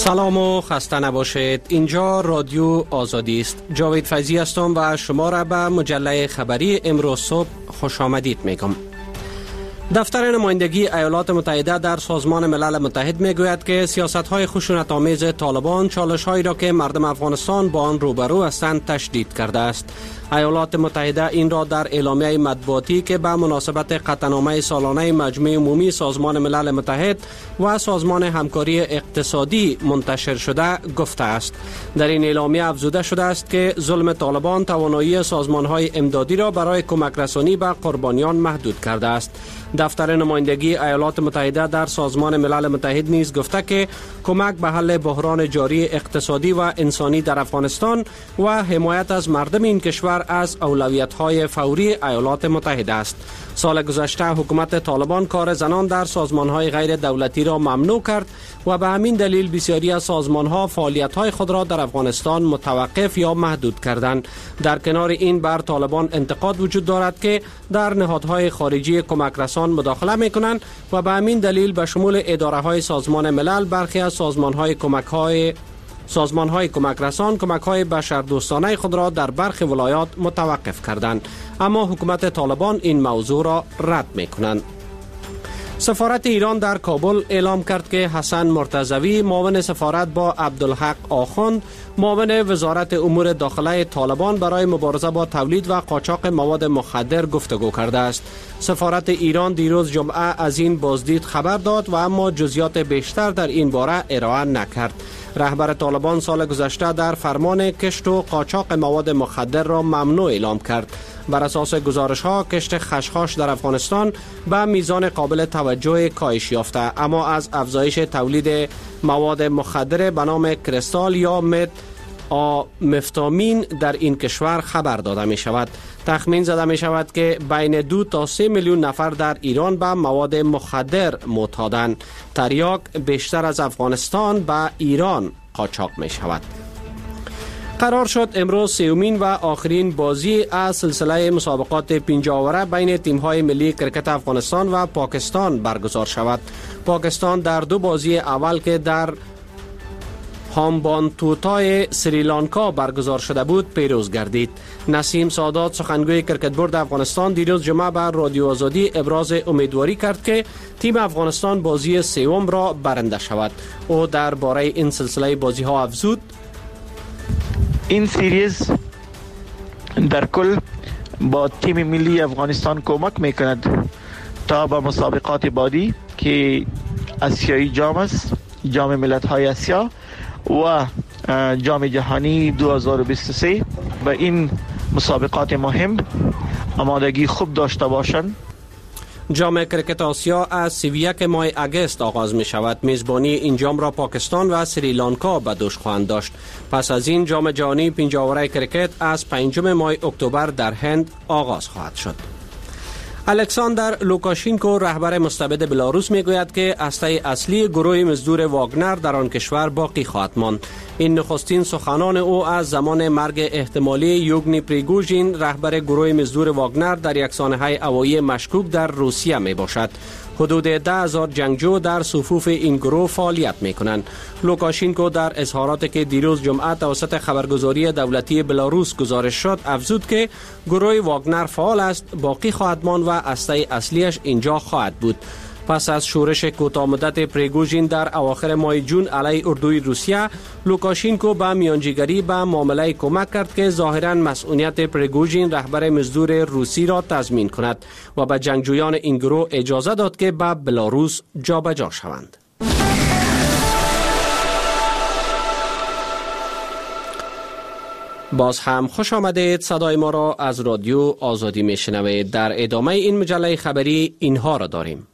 سلام و خسته نباشید. اینجا رادیو آزادی است. جاوید فیضی هستم و شما را به مجله خبری امروز صبح خوش آمدید میگم. دفتر نمایندگی ایالات متحده در سازمان ملل متحد میگوید که سیاست‌های خشونت‌آمیز طالبان چالش‌هایی را که مردم افغانستان با آن روبرو هستند تشدید کرده است. ایالات متحده این را در اعلامیه مطبوعاتی که به مناسبت قطعنامه سالانه مجمع عمومی سازمان ملل متحد و سازمان همکاری اقتصادی منتشر شده گفته است. در این اعلامیه افزوده شده است که ظلم طالبان توانایی سازمان‌های امدادی را برای کمک رسانی به قربانیان محدود کرده است. دفتر نمایندگی ایالات متحده در سازمان ملل متحد نیز گفته که کمک به حل بحران جاری اقتصادی و انسانی در افغانستان و حمایت از مردم این کشور از اولویت‌های فوری ایالات متحده است. سال گذشته حکومت طالبان کار زنان در سازمان‌های غیر دولتی را ممنوع کرد و به همین دلیل بسیاری از سازمان‌ها فعالیت‌های خود را در افغانستان متوقف یا محدود کردند. در کنار این بر طالبان انتقاد وجود دارد که در نهادهای خارجی کمک رسان مداخله می‌کنند و به همین دلیل به شمول اداره‌های سازمان ملل برخی از سازمان‌های کمک رسان کمک‌های بشردوستانه خود را در برخی ولایات متوقف کردند، اما حکومت طالبان این موضوع را رد می‌کنند. سفارت ایران در کابل اعلام کرد که حسن مرتضوی معاون سفارت با عبدالحق آخوند معاون وزارت امور داخله طالبان برای مبارزه با تولید و قاچاق مواد مخدر گفتگو کرده است. سفارت ایران دیروز جمعه از این بازدید خبر داد و اما جزئیات بیشتر در این باره ارائه نکرد. رهبر طالبان سال گذشته در فرمان کشت و قاچاق مواد مخدر را ممنوع اعلام کرد. بر اساس گزارش‌ها کشت خشخاش در افغانستان به میزان قابل توجه کاهش یافته، اما از افزایش تولید مواد مخدر به نام کریستال یا مفتامین در این کشور خبر داده می شود. تخمین زده می شود که بین 2 تا 3 میلیون نفر در ایران به مواد مخدر معتادند. تریاک بیشتر از افغانستان به ایران قاچاق می شود. قرار شد امروز سومین و آخرین بازی از سلسله مسابقات 50 اوره بین تیم‌های ملی کرکت افغانستان و پاکستان برگزار شود. پاکستان در 2 بازی اول که در هامبانتوتای سریلانکا برگزار شده بود پیروز گردید. نسیم سادات سخنگوی کرکت بورد افغانستان دیروز جمعه بر رادیو آزادی ابراز امیدواری کرد که تیم افغانستان بازی سوم را برنده شود. او درباره این سلسله بازی ها افزود: این سیریز در کل با تیم ملی افغانستان کمک میکند تا به مسابقات بعدی که آسیایی جام است، جام ملت‌های آسیا و جام جهانی 2023 و این مسابقات مهم آمادگی خوب داشته باشند. جام کرکت آسیا از 31 ماه اگست آغاز می شود. میزبانی این جام را پاکستان و سریلانکا به دوش خواهند داشت. پس از این جام جهانی 50 اوره کرکت از 5 ماه اکتبر در هند آغاز خواهد شد. الکساندر لوکاشینکو رهبر مستبد بلاروس میگوید که هسته اصلی گروه مزدور واگنر در آن کشور باقی خواهد ماند. این نخستین سخنان او از زمان مرگ احتمالی یوگنی پریگوژین رهبر گروه مزدور واگنر در یک سانحه هوایی مشکوک در روسیه می باشد. حدود 10,000 جنگجو در صفوف این گروه فعالیت می کنند. لوکاشینکو در اظهاراتی که دیروز جمعه توسط خبرگزاری دولتی بلاروس گزارش شد افزود که گروه واگنر فعال است، باقی خواهد ماند و هسته اصلیش اینجا خواهد بود. پس از شورش کوتاه مدت پریگوژین در اواخر ماه جون علیه اردوی روسیه، لوکاشینکو به میانجیگری به معامله کمک کرد که ظاهراً مسئولیت پریگوژین رهبر مزدور روسی را تضمین کند و به جنگجویان این گروه اجازه داد که به بلاروس جابجا شوند. باز هم خوش آمدید. صدای ما را از رادیو آزادی میشنوید. در ادامه این مجله خبری اینها را داریم.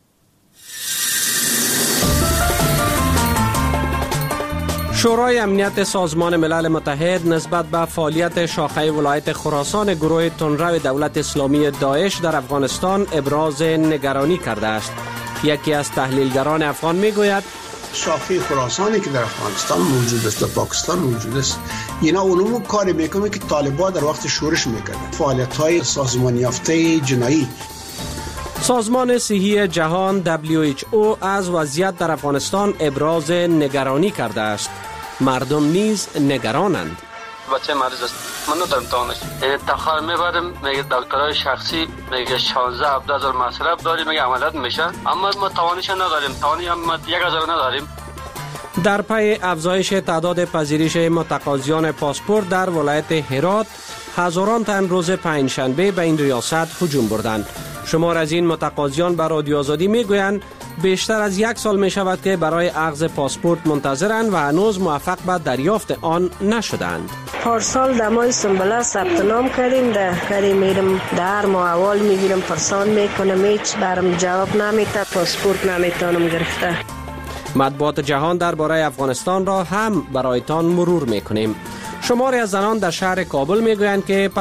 شورای امنیت سازمان ملل متحد نسبت به فعالیت شاخه ولایت خراسان گروه تندرو دولت اسلامی داعش در افغانستان ابراز نگرانی کرده است. یکی از تحلیلگران افغان میگوید شاخه خراسانی که در افغانستان موجود است، در پاکستان موجود است، اینا اونمو کاری میکنه که طالبان در وقت شورش میکنه، فعالیت‌های سازمان یافته جنایی. سازمان صحی جهان WHO از وضعیت در افغانستان ابراز نگرانی کرده است. مردم نیز نگرانند. بچه مریض است، من ندارم توانش. تخار میبرم، میگه دکترای شخصی میگه 16-17 هزار مصرف داریم، میگه عملیات میشه، اما ما توانش نداریم، توانی هم 1000 نداریم. در پی افزایش تعداد پذیرش متقاضیان پاسپورت در ولایت هرات، هزاران تن روز پنجشنبه به این ریاست هجوم بردند. شمار از این متقاضیان به رادیو آزادی میگویند بیشتر از 1 سال می شود که برای اخذ پاسپورت منتظرند و هنوز موفق به دریافت آن نشدند. پارسال در ماه سنبله ثبت نام کردیم، در میرم در اول میگیرم پرسان میکنم، هیچ برام جواب نمیده، پاسپورت نمیتونم گرفته. مطبوعات جهان درباره افغانستان را هم برایتان مرور میکنیم. شماری از زنان در شهر کابل میگویند که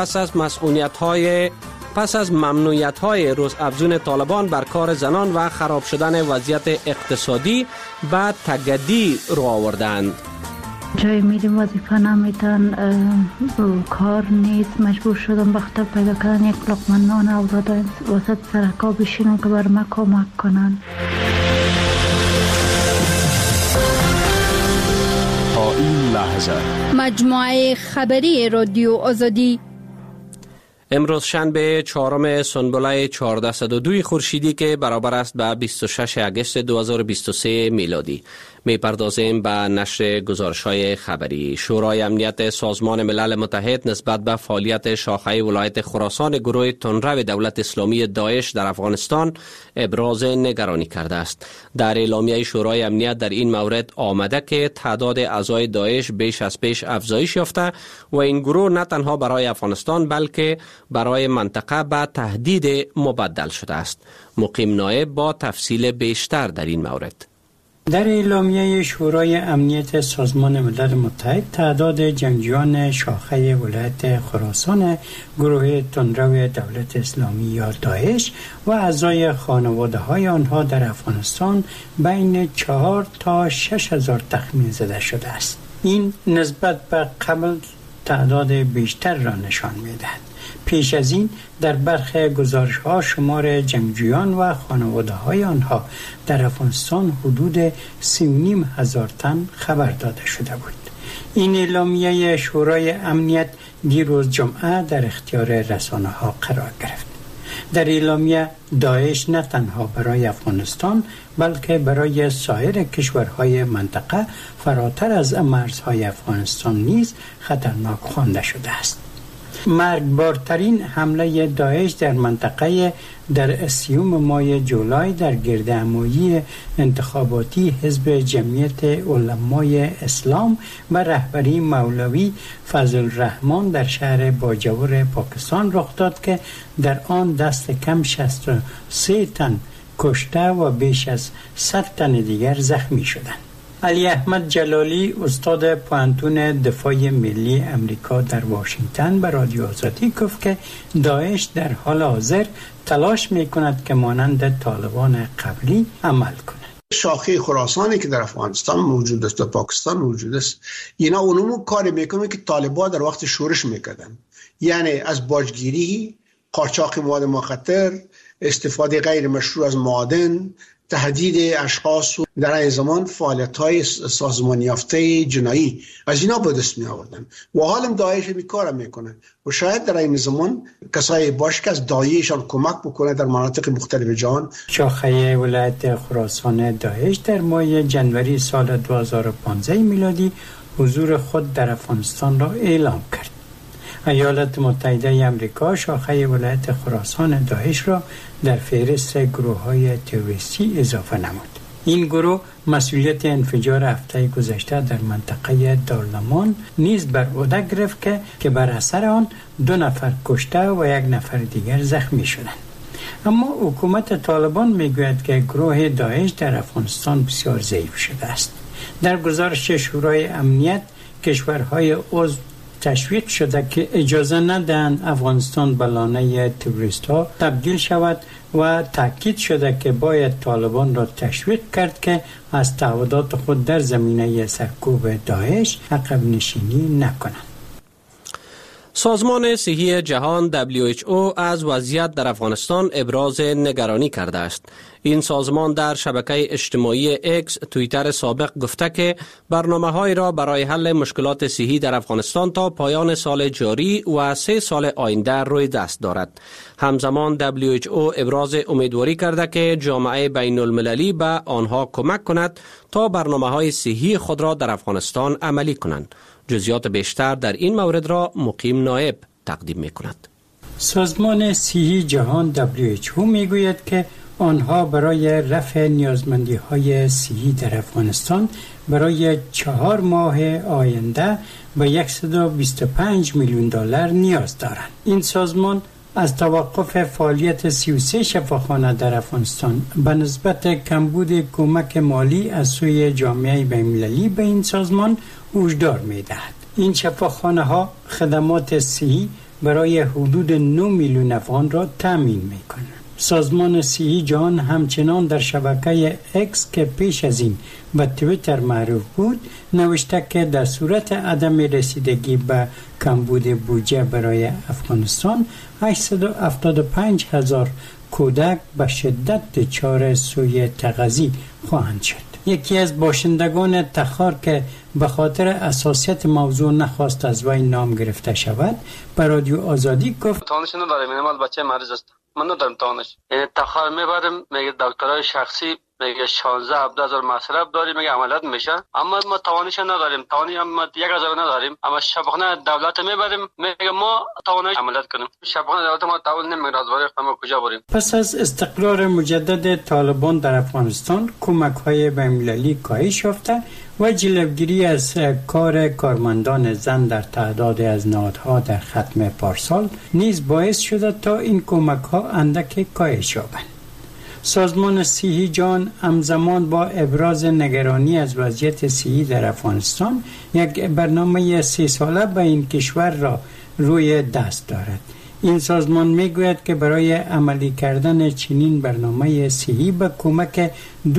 پس از ممنوعیت‌های روز افزون طالبان بر کار زنان و خراب شدن وضعیت اقتصادی به تگدی رو آوردند. جای میریم وظیفه نمیتن، کار نیست، مجبور شدم بخته پیدا کردن یک لقمه نان اولاد وسط سرکا بشینم که بر ما کمک کنن. تا این لحظه مجموعه خبری رادیو آزادی. امروز شنبه 4 سنبله 1402 خورشیدی که برابر است به 26 اگست 2023 میلادی. میپردازیم به نشر گزارش‌های خبری. شورای امنیت سازمان ملل متحد نسبت به فعالیت شاخه ولایت خراسان گروه تندرو دولت اسلامی داعش در افغانستان ابراز نگرانی کرده است. در اعلامیه شورای امنیت در این مورد آمده که تعداد اعضای داعش بیش از پیش افزایش یافته و این گروه نه تنها برای افغانستان بلکه برای منطقه به تهدید مبدل شده است. مقیم نایب با تفصیل بیشتر در این مورد. در اعلامیه شورای امنیت سازمان ملل متحد تعداد جنگجویان شاخه ولایت خراسان گروه تندرو دولت اسلامی یا داعش و اعضای خانواده های آنها در افغانستان بین 4 تا 6 هزار تخمین زده شده است. این نسبت به قبل تعداد بیشتر را نشان می‌دهد. پیش از این در برخی گزارش‌ها شمار جنگجویان و خانواده‌های آنها در افغانستان حدود 3.5 هزار تن خبر داده شده بود. این اعلامیه شورای امنیت دیروز جمعه در اختیار رسانه‌ها قرار گرفت. در اعلامیه داعش نه تنها برای افغانستان بلکه برای سایر کشورهای منطقه فراتر از مرزهای افغانستان نیز خطرناک خوانده شده است. مرگبارترین حمله داعش در منطقه در 30 ماه جولای در گردهمایی انتخاباتی حزب جمعیت علمای اسلام و رهبری مولوی فضل الرحمن در شهر باجوور پاکستان رخ داد که در آن دست کم 63 تن کشته و بیش از 100 تن دیگر زخمی شدند. علی احمد جلالی استاد پوهنتون دفاع ملی امریکا در واشنگتن به رادیو آزادی گفت که داعش در حال حاضر تلاش می‌کند که مانند طالبان قبلی عمل کند. شاخه خراسانی که در افغانستان موجود است و پاکستان موجود است، اینا اونمو کاری میکنه که طالبان در وقت شورش میکردن، یعنی از باجگیری، قاچاق مواد مخدر، استفاده غیر مشروع از معادن، تهدید اشخاص و در این زمان فعالیت‌های سازمان یافته جنایی از اینا به دست می آوردن و حالا داعش بیکار میکنه و شاید در این زمان کسایی باشه که از داعشان کمک بکنه در مناطق مختلف جهان. شاخه ولایت خراسان داعش در ماه جنوری سال 2015 میلادی حضور خود در افغانستان را اعلام کرد. ایالات متحده آمریکا شاخه ولایت خراسان داعش را در فهرست گروه‌های تروریستی اضافه نمود. این گروه مسئولیت انفجار هفته گذشته در منطقه دارالمان نیز بر عهده گرفت که بر اثر آن 2 نفر کشته و 1 نفر دیگر زخمی شدند. اما حکومت طالبان میگوید که گروه داعش در افغانستان بسیار ضعیف شده است. در گزارش شورای امنیت کشورهای عضو تشویق شده که اجازه ندهند افغانستان به لانه تروریست‌ها تبدیل شود و تاکید شده که باید طالبان را تشویق کرد که از تعهدات خود در زمینه سرکوب داعش عقب نشینی نکنند. سازمان صحی جهان WHO از وضعیت در افغانستان ابراز نگرانی کرده است. این سازمان در شبکه اجتماعی اکس توییتر سابق گفته که برنامه‌های را برای حل مشکلات صحی در افغانستان تا پایان سال جاری و 3 سال آینده روی دست دارد. همزمان WHO ابراز امیدواری کرده که جامعه بین المللی به آنها کمک کند تا برنامه‌های صحی خود را در افغانستان عملی کنند. جزئیات بیشتر در این مورد را مقیم نایب تقدیم می کند. سازمان صحی جهان WHO می گوید که آنها برای رفع نیازمندی‌های صحی در افغانستان برای 4 ماه آینده به $125 میلیون نیاز دارند. این سازمان از توقف فعالیت 33 شفاخانه در افغانستان به نسبت کمبود کمک مالی از سوی جامعه بین‌المللی به این سازمان هشدار می‌دهد. این شفاخانه ها خدمات صحی برای حدود 9 میلیون افغان را تامین می‌کنند. سازمان صحی جهان همچنان در شبکه اکس که پیش از این به توییتر معروف بود نوشته که در صورت عدم رسیدگی به کمبود بودجه برای افغانستان 875,000 کودک به شدت دچار سوی تغذیه خواهند شد. یکی از باشندگان تخار که به خاطر حساسیت موضوع نخواست از وی نام گرفته شود به رادیو آزادی گفت تانش ندارم، این مال بچه مریض است، من ندارم تانش. یعنی تخار میبرم میگه دکترای شخصی میگه 16-17 هزار مصرف داری، میگه عملیات میشه، اما ما توانش نداریم، توانی هم 1,000 نداریم، اما شفاخانه دولت میبریم میگه ما توانش عملیات کنیم، شفاخانه دولت ما تعاون نمیکنه، از برای ما کجا بریم؟ پس از استقرار مجدد طالبان در افغانستان کمک‌های بین‌المللی کاهش یافته و جلوگیری از کار کارمندان زن در تعداد از نهادها در ختم پارسال نیز باعث شده تا این کمک‌ها اندک کاهش یابند. سازمان صحی جهان همزمان با ابراز نگرانی از وضعیت صحی در افغانستان یک برنامه 3 ساله به این کشور را روی دست دارد. این سازمان میگوید که برای عملی کردن چنین برنامه صحی به کمک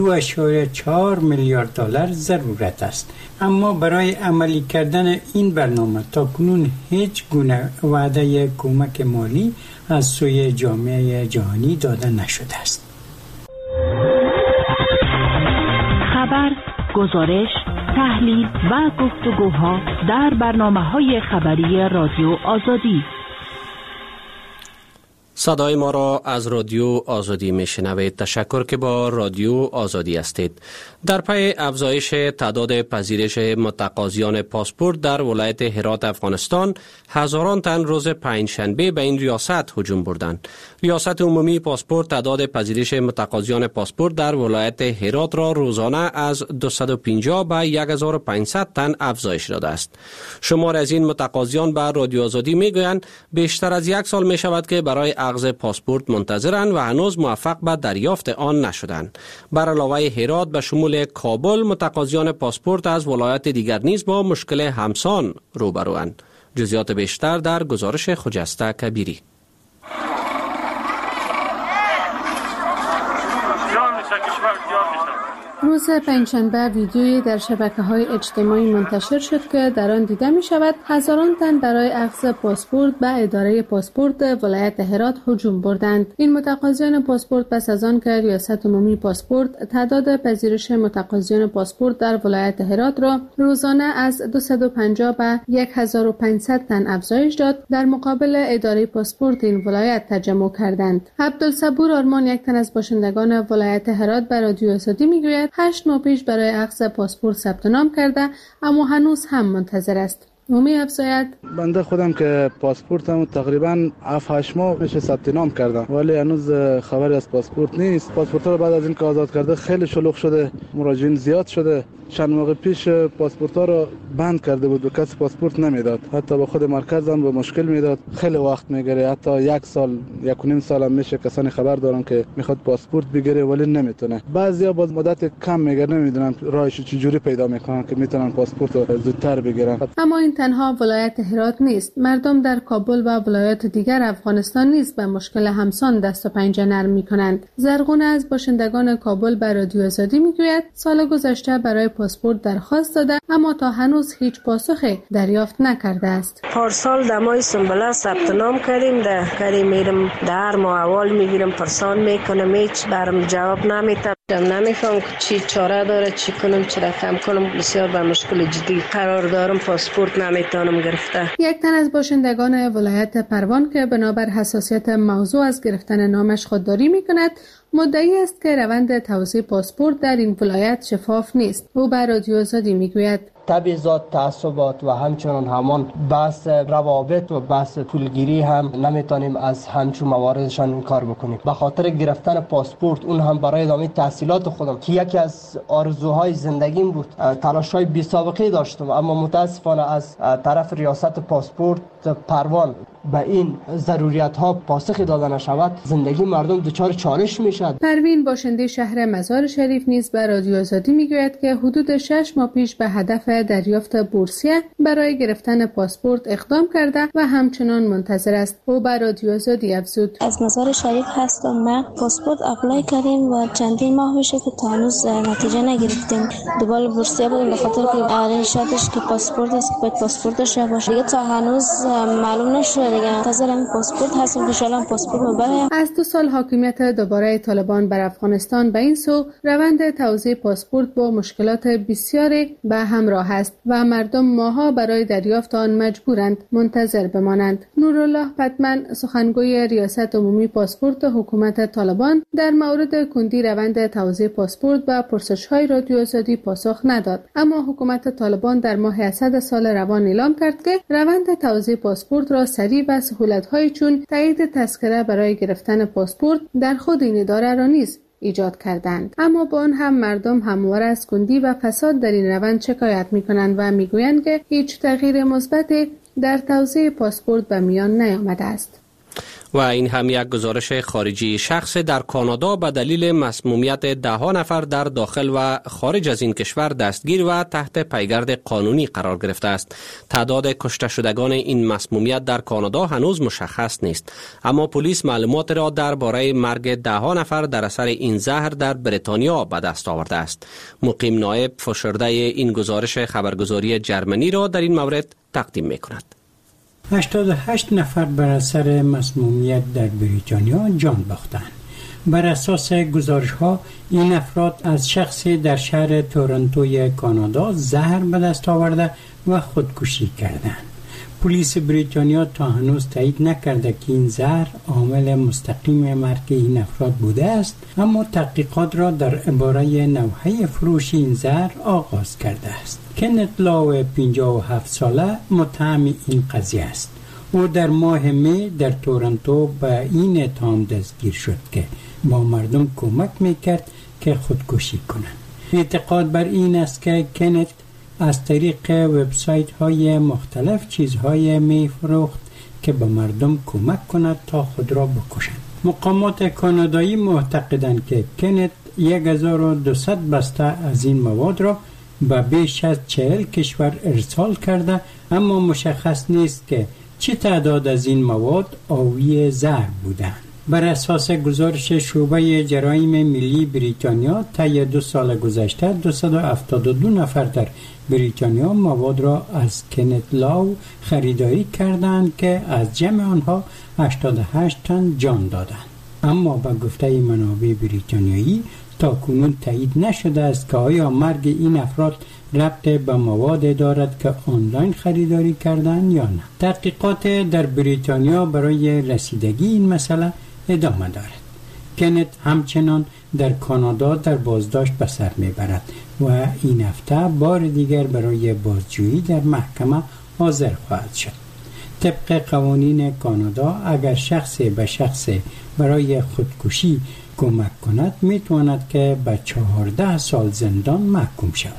2.4 میلیارد دلار ضرورت است، اما برای عملی کردن این برنامه تاکنون هیچ گونه وعده کمک مالی از سوی جامعه جهانی داده نشده است. خبر، گزارش، تحلیل و گفتگوها در برنامه‌های خبری رادیو آزادی. صدای ما را از رادیو آزادی میشنوید. تشکر که با رادیو آزادی هستید. در پی افزایش تعداد پذیرش متقاضیان پاسپورت در ولایت هرات افغانستان، هزاران تن روز پنجشنبه به این ریاست هجوم بردند. ریاست عمومی پاسپورت تعداد پذیرش متقاضیان پاسپورت در ولایت هرات را روزانه از 250 به 1500 تن افزایش داده است. شمار از این متقاضیان به رادیو آزادی میگویند بیشتر از 1 سال می شود که برای اخذ پاسپورت منتظرند و هنوز موفق به دریافت آن نشدند. بر علاوه هرات به شمول کابل متقاضیان پاسپورت از ولایات دیگر نیز با مشکل همسان روبروند. جزئیات بیشتر در گزارش خجسته کبیری. روز پنجشنبه ویدیویی در شبکه‌های اجتماعی منتشر شد که در آن دیده می‌شود هزاران تن برای اخذ پاسپورت به اداره پاسپورت ولایت هرات هجوم بردند. این متقاضیان پاسپورت پس از آن که ریاست عمومی پاسپورت تعداد پذیرش متقاضیان پاسپورت در ولایت هرات را روزانه از 250 به 1500 تن افزایش داد، در مقابل اداره پاسپورت این ولایت تجمع کردند. عبدالصبور آرمان، یک تن از باشندگان ولایت هرات، به رادیو آزادی میگوید 8 ماه پیش برای اخذ پاسپورت ثبت نام کرده اما هنوز هم منتظر است. می افزاید بنده خودم که پاسپورتم تقریبا 7-8 ماه میشه ثبت نام کردم ولی هنوز خبری از پاسپورت نیست. پاسپورت رو بعد از این که آزاد کرده خیلی شلوغ شده، مراجعین زیاد شده. چند ماه پیش پاسپورت ها رو بند کرده بود و کسی پاسپورت نمیداد، حتی با خود مرکز هم به مشکل میداد، خیلی وقت میگیره، حتی 1 سال 1.5 سال هم میشه. کسانی خبر دارن که میخواد پاسپورت بگیره ولی نمیتونه. بعضیا باز مدت کم میگیره، نمیدونن راهش چجوری پیدا میکنن که میتونن پاسپورت رو زودتر بگیرن. اما این تنها ولایت هرات نیست. مردم در کابل و ولایات دیگر افغانستان نیز به مشکل همسان دست و پنجه نرم میکنند. زرغون از باشندگان کابل به رادیو آزادی میگوید سال گذشته برای پاسپورت درخواست داده اما تا هنوز هیچ پاسخی دریافت نکرده است. پارسال دمای سنبله ثبت نام کردیم، در میرم در اول میگیرم پرسان میکنم، هیچ برام جواب نمیده. نمیفهم چی چاره داره، چی کنم، چی رقم کنم. بسیار بر مشکل جدی قرار دارم، پاسپورت نمیتونم گرفته. یک تن از باشندگان ولایت پروان که بنابر حساسیت موضوع از گرفتن نامش خودداری میکند مدعی است که روند توزیع پاسپورت در این ولایت شفاف نیست. او به رادیو آزادی میگوید تبعیضات، تعصبات و همچنان همان بحث روابط و بحث پولگیری هم نمیتونیم از همچون مواردشان انکار بکنیم. به خاطر گرفتن پاسپورت، اون هم برای ادامه تحصیلات خودم که یکی از آرزوهای زندگیم بود، تلاش‌های بی سابقه داشتم، اما متاسفانه از طرف ریاست پاسپورت پروان به این ضروریات ها پاسخی داده نشود، زندگی مردم دچار چالش میشد. پروین باشنده شهر مزار شریف نیز به رادیو آزادی میگوید که حدود 6 ماه پیش به هدف دریافت بورسیه برای گرفتن پاسپورت اقدام کرده و همچنان منتظر است. او به رادیو آزادی افزود: از مزار شریف هستم. ما پاسپورت اپلای کردیم و چندین ماه میشه که تا هنوز نتیجه نگرفتیم. دنبال بورسیه بودیم به خاطر که ارشادش که پاسپورت است، که پاسپورت داشته باشه. دیگه تا هنوز معلوم نشده، دیگه منتظر پاسپورت هستیم که ان پاسپورت رو ببریم. از 2 سال حاکمیت دوباره طالبان بر افغانستان به این سو روند توزیع پاسپورت با مشکلات بسیاری به همراه است و مردم ماها برای دریافت آن مجبورند منتظر بمانند. نورالله پتمن، سخنگوی ریاست عمومی پاسپورت حکومت طالبان، در مورد کندی روند توزیع پاسپورت و پرسش‌های رادیو آزادی پاسخ نداد، اما حکومت طالبان در ماه اسد سال روان اعلام کرد که روند توزیع پاسپورت را سریع و سهولت‌های چون تایید تذکره برای گرفتن پاسپورت در خود این اداره را نیز ایجاد کردند. اما با آن هم مردم همواره از کندی و فساد در این روند شکایت می‌کنند و می‌گویند که هیچ تغییر مثبتی در توزیع پاسپورت به میان نیامده است. و این هم یک گزارش خارجی شخص در کانادا به دلیل مسمومیت 10 نفر در داخل و خارج از این کشور دستگیر و تحت پیگرد قانونی قرار گرفته است. تعداد کشته شدگان این مسمومیت در کانادا هنوز مشخص نیست، اما پلیس معلومات را درباره مرگ 10 نفر در اثر این زهر در بریتانیا به دست آورده است. مقیم نایب فشرده این گزارش خبرگزاری جرمنی را در این مورد تقدیم می‌کند. 88 نفر بر اثر مسمومیت در بریتانیا جان باختند. بر اساس گزارش‌ها این افراد از شخصی در شهر تورنتوی کانادا زهر به دست آورده و خودکشی کردند. پلیس بریتانیا تا هنوز تایید نکرده که این زهر عامل مستقیم مرگ این افراد بوده است، اما تحقیقات را درباره نوحه فروش این زهر آغاز کرده است. کنت لاو 57 ساله متهم این قضیه است. او در ماه می در تورنتو به این اتهام دستگیر شد که با مردم کمک میکرد که خودکشی کنند. اعتقاد بر این است که کنت از طریق وبسایت های مختلف چیزهای می فروخت که به مردم کمک کند تا خود را بکشند. مقامات کانادایی معتقدند که کنت 1200 بسته از این مواد را به بیش از 40 کشور ارسال کرده، اما مشخص نیست که چه تعداد از این مواد آوی زهر بودند. بر اساس گزارش شعبه جرایم ملی بریتانیا، طی 2 سال گذشته 272 نفر در بریتانیا مواد را از کنت لاو خریداری کردند که از جمع آنها 88 تن جان دادند. اما به گفته منابع بریتانیایی تاکنون تایید نشده است که آیا مرگ این افراد ربط به مواد دارد که آنلاین خریداری کردند یا نه. تحقیقات در بریتانیا برای رسیدگی این مسئله ادامه دارد. کنت همچنان در کانادا در بازداشت به سر میبرد و این هفته بار دیگر برای بازجویی در محکمه حاضر خواهد شد. طبق قوانین کانادا اگر شخصی به شخصی برای خودکشی کمک کند میتواند که به 14 سال زندان محکوم شود.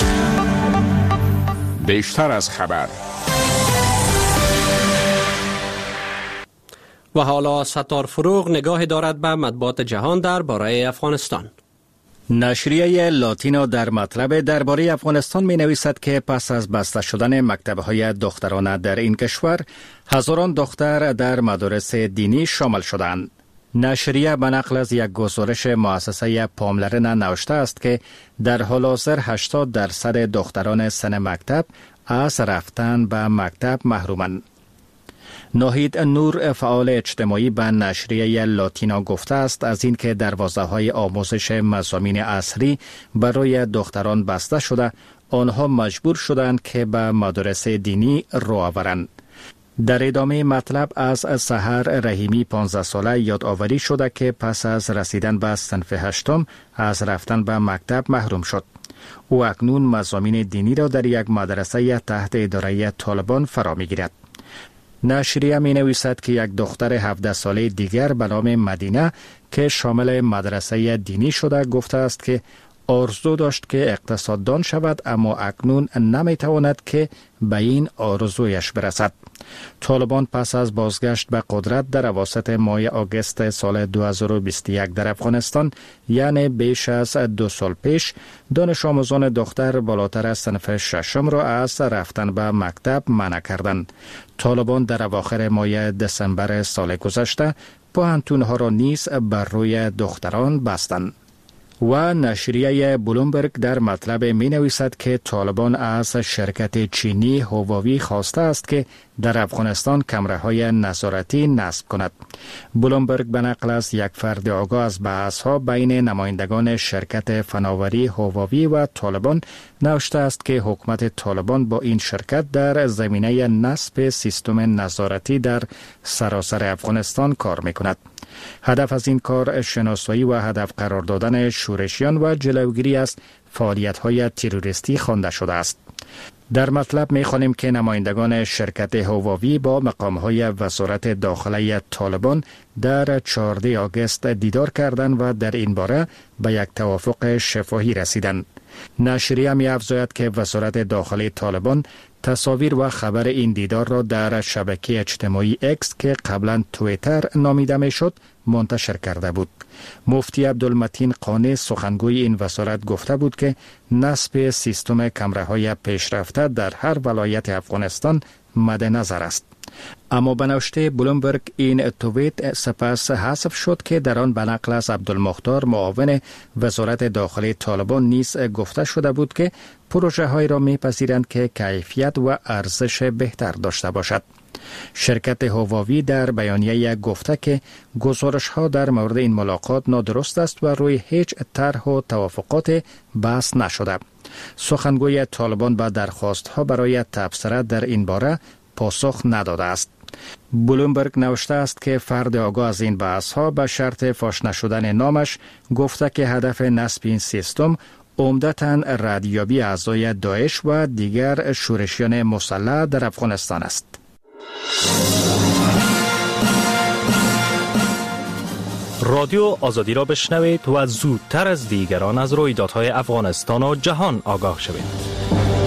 بیشتر از خبر. و حالا ستار فروغ نگاه دارد به مطبوعات جهان درباره افغانستان. نشریه لاتینو در مطلب درباره افغانستان می نویسد که پس از بسته شدن مکتب‌های دخترانه در این کشور، هزاران دختر در مدارس دینی شامل شدند. نشریه به نقل از یک گزارش مؤسسه پاملرن نوشته است که در حال حاضر 80% دختران سن مکتب از رفتن به مکتب محرومند. ناهید نور فعال اجتماعی به نشریه لاتینا گفته است از اینکه دروازه‌های آموزش مضامین عصری برای دختران بسته شده، آنها مجبور شدند که به مدرسه دینی رو آورند. در ادامه مطلب از سحر رحیمی 15 ساله یادآوری شده که پس از رسیدن به صنف 8 از رفتن به مکتب محروم شد. او اکنون مضامین دینی را در یک مدرسه تحت اداره طالبان فرا می‌گیرد. نشریه می نویسد که یک دختر 17 ساله دیگر به نام مدینه که شامل مدرسه دینی شده گفته است که آرزو داشت که اقتصاددان شود، اما اکنون نمی تواند که به این آرزویش برسد. طالبان پس از بازگشت به قدرت در اواسط ماه آگوست سال 2021 در افغانستان، یعنی بیش از 2 سال پیش، دانش آموزان دختر بالاتر از صنف 6 را از رفتن به مکتب منع کردند. طالبان در اواخر ماه دسامبر سال گذشته پوهنتون‌ها را نیز بر روی دختران بستند. و نشریه بلومبرگ در مطلب می نویسد که طالبان از شرکت چینی هواوی خواسته است که در افغانستان کمره‌های نظارتی نصب کند. بلومبرگ به نقل از یک فرد آگاه از بحث‌ها بین نمایندگان شرکت فناوری هواوی و طالبان نوشته است که حکومت طالبان با این شرکت در زمینه نصب سیستم نظارتی در سراسر افغانستان کار می کند. هدف از این کار شناسایی و هدف قرار دادن شورشیان و جلوگیری از فعالیت‌های تروریستی خوانده شده است. در مطلب می‌خوانیم که نمایندگان شرکت هواوی با مقام‌های وزارت داخله طالبان در 14 آگوست دیدار کردند و در این باره به یک توافق شفاهی رسیدند. نشریه می‌افزاید که وزارت داخله طالبان تصاویر و خبر این دیدار را در شبکه اجتماعی اکس که قبلا توییتر نامیده میشد منتشر کرده بود. مفتی عبدالمتین قانی سخنگوی این وزارت گفته بود که نصب سیستم کمره‌های پیشرفته در هر ولایت افغانستان مد نظر است. اما به نوشته بلومبرگ این توییت سپس حذف شد که در آن به نقل از عبدالمختار معاون وزارت داخلی طالبان نیز گفته شده بود که پروژه های را میپذیرند که کیفیت و ارزش بهتر داشته باشد. شرکت هواوی در بیانیه گفته که گزارش ها در مورد این ملاقات نادرست است و روی هیچ طرح و توافقات بحث نشده. سخنگوی طالبان به درخواست ها برای تبصره در این باره پاسخ نداده است. بلومبرگ نوشته است که فرد آگاه از این بحث ها به شرط فاش نشدن نامش گفته که هدف نصب این سیستم عمدتاً ردیابی اعضای داعش و دیگر شورشیان مسلح در افغانستان است. رادیو آزادی را بشنوید و زودتر از دیگران از رویدادهای افغانستان و جهان آگاه شوید.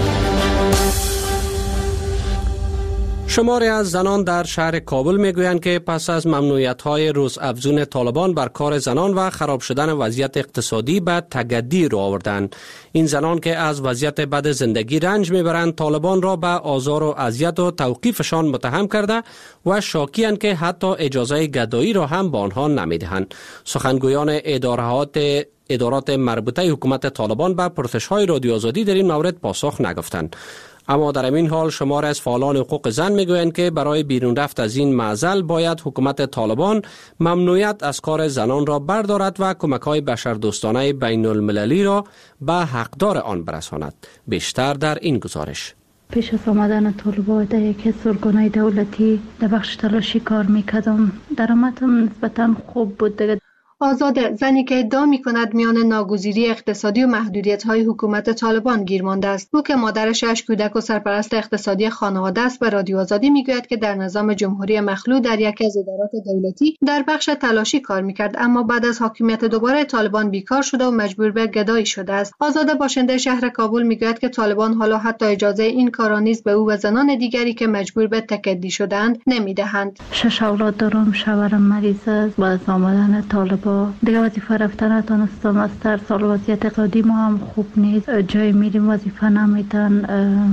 شماری از زنان در شهر کابل میگویند که پس از ممنوعیت‌های روزافزون طالبان بر کار زنان و خراب شدن وضعیت اقتصادی به تجدی رو آوردند. این زنان که از وضعیت بد زندگی رنج میبرند طالبان را به آزار و اذیت و توقیفشان متهم کرده و شاکی‌اند که حتی اجازه گدایی را هم به آنها نمیدهند. سخنگویان ادارات مربوطه حکومت طالبان به پرسش‌های رادیو آزادی در این مورد پاسخ نگفتند. اما در این حال شمار از فعالان حقوق زن میگویند که برای بیرون رفت از این معضل باید حکومت طالبان ممنوعیت از کار زنان را بردارد و کمک‌های بشردوستانه بین المللی را به حقدار آن برساند. بیشتر در این گزارش. پیش از آمدن طالبان در یکی سرگانه دولتی در بخش تلاشی کار میکردم. درآمدم نسبتاً خوب بود دیگه. آزاده، زنی که ادعا می‌کند میان ناگزیری اقتصادی و محدودیت‌های حکومت طالبان گیر مانده است. او که مادر 6 کودک و سرپرست اقتصادی خانواده است به رادیو آزادی میگوید که در نظام جمهوری مخلوع در یکی از ادارات دولتی در بخش تلاشی کار می‌کرد، اما بعد از حاکمیت دوباره طالبان بیکار شده و مجبور به گدایی شده است. آزاده باشنده شهر کابل میگوید که طالبان حالا حتی اجازه این کار را نیز به او و زنان دیگری که مجبور به تکدی شدند نمی‌دهند. 6 اولاد دارم، شوهرم مریض است. بعد از آمدن طالبان وظیفه دیگه وظیفه رفتن نتونستم. از تر سال وضعیت اقتصادی ما هم خوب نیست، جای میریم وظیفه نمیتن،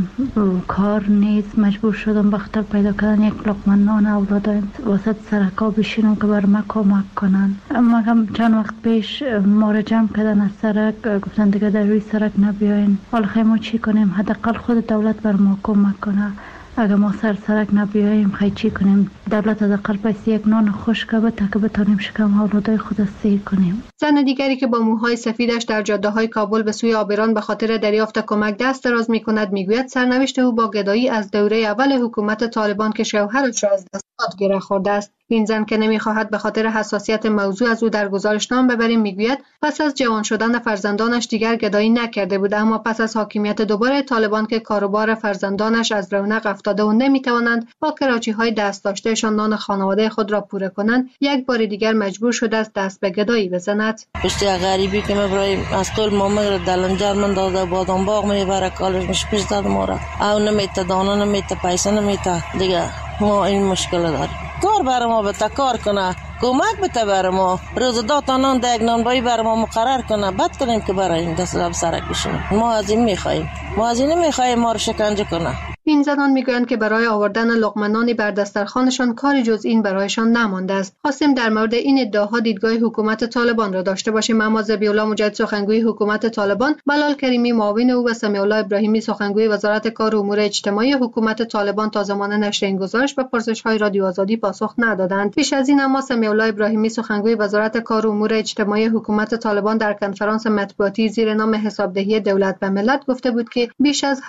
کار نیست، مجبور شدم بخاطر پیدا کردن یک لقمه نان اولادم وسط سرکا بشینم که بر ما کمک کنن. اما هم چند وقت پیش ما را جمع کردن از سرک، گفتن دیگه در روی سرک نبیاین. حالا خیلی ما چی کنیم؟ حداقل خود دولت بر ما کمک کنه. اگر ما سرک نبیاییم خیلی چی کنیم؟ دولت حداقل پیسه یک نان خشک بده که بتونیم شکم اولادای خود سیر کنیم. زن دیگری که با موهای سفیدش در جاده‌های کابل به سوی آبران به خاطر دریافت کمک دست دراز می‌کند میگوید سرنوشت او با گدایی از دوره اول حکومت طالبان که شوهرش را از دست داد گره خورده است. این زن که نمی‌خواهد به خاطر حساسیت موضوع از او در گزارش نام ببریم میگوید پس از جوان شدن فرزندانش دیگر گدایی نکرده بود، اما پس از حاکمیت دوباره طالبان که کاروبار فرزندانش از رونق افتاده و نمی‌توانند با کراچی‌های دست داشتهشان نان خانواده خود را پوره کنند، یک بار دیگر مجبور شده است دست به گدایی بزند. پشت غریبی که میبریم از طول مامه دلنجر من داده بادام باغ میبره کالش میشه پیش داد ما را او نمیته دانه نمیته پیسه نمیته دیگه ما این مشکل داریم. کار برای ما بته کار کنه، کمک بته برای ما، روز داتا نان دیگ نان بایی برای ما مقرر کنه، بد کنیم که برای این دست به سرک بشیم. ما از این میخواییم، ما از این نمیخواییم ما رو شکنجه کنه. این زنان میگویند که برای آوردن لقمه نانی بر دسترخوانشان کاری جز این برایشان نمانده است. خواستیم در مورد این ادعاها دیدگاه حکومت طالبان را داشته باشیم، اما ذبیح الله مجاهد سخنگوی حکومت طالبان، بلال کریمی معاون او و سمیع الله ابراهیمی سخنگوی وزارت کار و امور اجتماعی حکومت طالبان تا زمان نشر این گزارش به پرسش‌های رادیو آزادی پاسخ ندادند. پیش از این اما سمیع الله ابراهیمی سخنگوی وزارت کار و امور اجتماعی حکومت طالبان در کنفرانس مطبوعاتی زیر نام حسابدهی دولت به ملت گفته بود که بیش از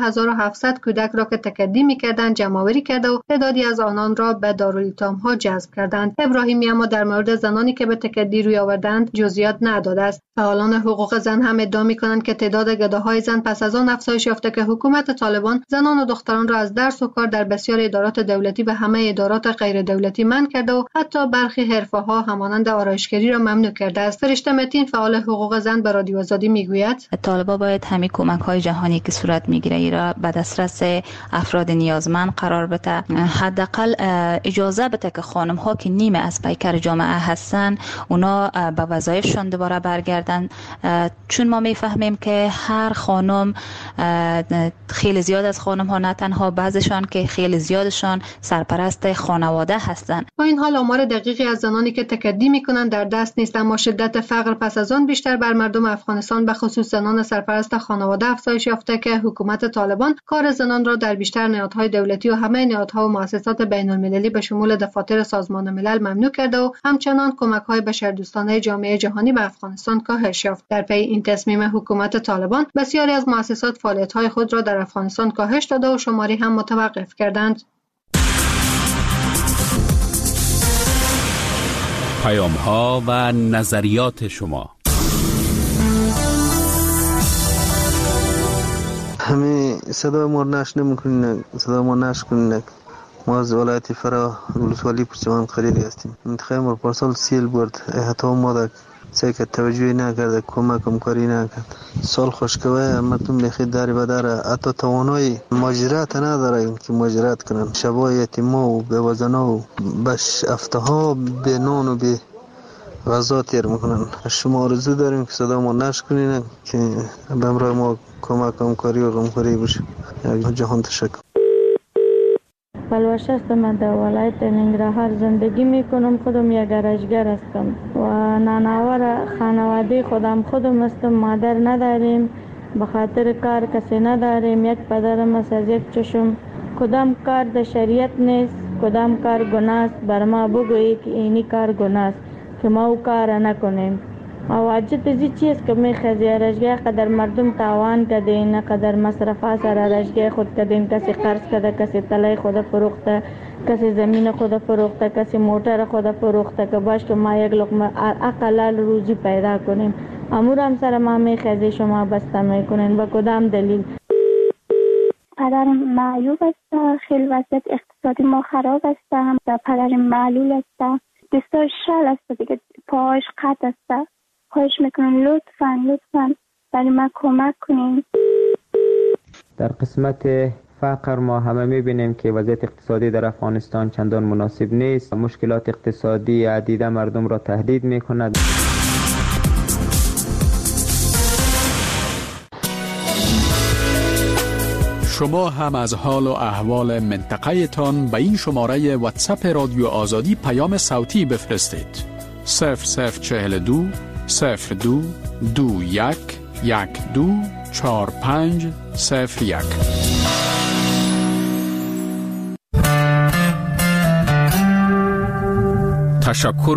18700 کودک را که تکدی می‌کردند جمع‌آوری کرده و تعدادی از آنان را به دارالایتام‌ها جذب کردند. ابراهیمی اما در مورد زنانی که به تکدی روی آوردند جزئیات نداده است. فعالان حقوق زن هم ادعا می‌کنند که تعداد گداهای زن پس از آن افزایش یافته که حکومت طالبان زنان و دختران را از درس و کار در بسیار ادارات دولتی و همه ادارات غیر دولتی منع کرده و حتی برخی حرفه‌ها همانند آرایشگری را ممنوع کرده است. فرشته متین فعال حقوق زن به رادیو آزادی میگوید طالبان باید همین کمک‌های جهانی که صورت می‌گیره را به دسترس افراد نیازمند قرار بده، حداقل اجازه بده که خانم‌ها که نیمه از پیکر جامعه هستن اونا به وظایفشون دوباره برگردن، چون ما میفهمیم که هر خانم خیلی زیاد از خانم‌ها نه تنها بعضشان که خیلی زیادشان سرپرست خانواده هستند. با این حال آمار دقیقی از زنانی که تکدی می‌کنند در دست نیست، اما شدت فقر پس از آن بیشتر بر مردم افغانستان به خصوص زنان سرپرست خانواده افزایش یافته که حکومت طالبان کار زنان را در بیشتر نهادهای دولتی و همه نهادها و مؤسسات بین‌المللی به شمول دفاتر سازمان ملل ممنوع کرده و همچنان کمک‌های بشردوستانه جامعه جهانی به افغانستان کاهش یافت. در پی این تصمیم حکومت طالبان بسیاری از مؤسسات فعالیت‌های خود را در افغانستان کاهش داده و شماری هم متوقف کردند. پیام‌ها و نظریات شما. همه صدا ما نشر نمی‌کنین، صدا ما نشر کنین. ما از ولایت فرا ولسوالی پرچمان قریبی هستیم. منطقه ما پارسال سیل برد، حتی ما در سیک توجهی نکرده، کمک کاری نکرد. سال خشکوه مردم بخیر داری بداره، حتی توانایی ماجرات نداره که ماجرات کنن. شبای یتیما و بیوزنا و بش افتها به نان و به غذا تیر میکنن. شما آرزو داریم که صدا ما نشر کنین که به امرای ما کمک کاری و غمخوری بشه. جهان تشکر. پلوش هستم، در ولایت ننگرهار زندگی میکنم. خودم یک گرجگر هستم و نانآور خانواده خودم هستم. مادر نداریم، به خاطر کار کسی نداریم. یک پدرم است از یک چشم. کدام کار در شریعت نیست، کدام کار گناه است. بر ما بگویی که اینی کار گناه است که ما او کار نکنیم. واجد ازی چیز که میخوازی رشگه قدر مردم تاوان کدین، قدر مصرفا سر رشگه خود کدین. کسی قرض کده، کسی تلای خود فروخته، کسی زمین خود فروخته، کسی موتر خود فروخته که باش که ما یک لقمه اقلال روزی پیدا کنیم. امور هم سر ما میخوازی شما بسته میکنین با کدام دلیل؟ پدرم معیوب است، خیلی وضعیت اقتصادی ما خراب است. پدرم معلول است، دستاش شل است دیگه، پاهاش قطع است. خواهش میکنم لطفاً برای من کمک کنین. در قسمت فقر ما همه می‌بینیم که وضعیت اقتصادی در افغانستان چندان مناسب نیست. مشکلات اقتصادی عدیده مردم را تهدید می‌کند. شما هم از حال و احوال منطقه تان به این شماره واتساپ رادیو آزادی پیام صوتی بفرستید. 0042 02 21 12 45 01. تشکر